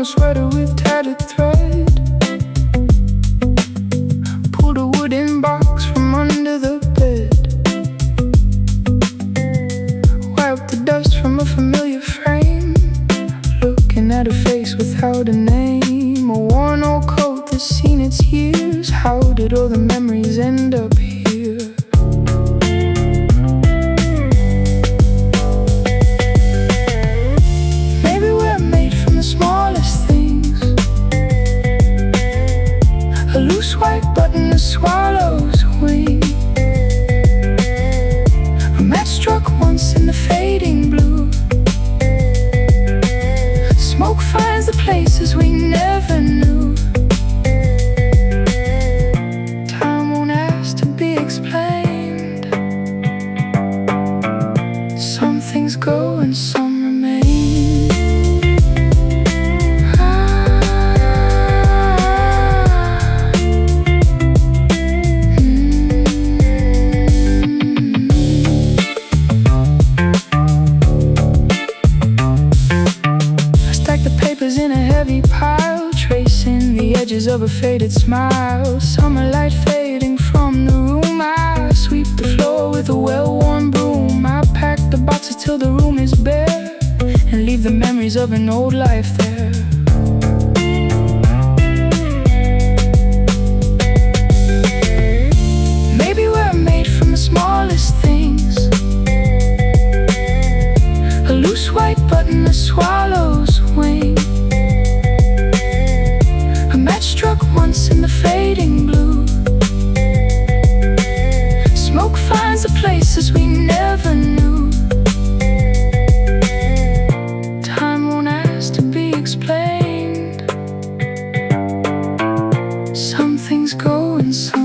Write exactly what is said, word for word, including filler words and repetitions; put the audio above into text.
a sweater with tattered thread. Pulled a wooden box from under the bed. Wiped the dust from a familiar frame. Looking at a face without a name. A worn old coat that's seen its years. How did all the memories end up here? A loose white button, a swallow's wing. A match struck once in the fading blue. Smoke finds the places we never knew. Time won't ask to be explained. Some things go and some remain. In a heavy pile, tracing the edges of a faded smile. Summer light fading from the room. I sweep the floor with a well-worn broom. I pack the boxes till the room is bare, and leave the memories of an old life there. Maybe we're made from the smallest things. A loose white button, a swallow's wing. Struck once in the fading blue. Smoke finds the places we never knew. Time won't ask to be explained. Some things go and some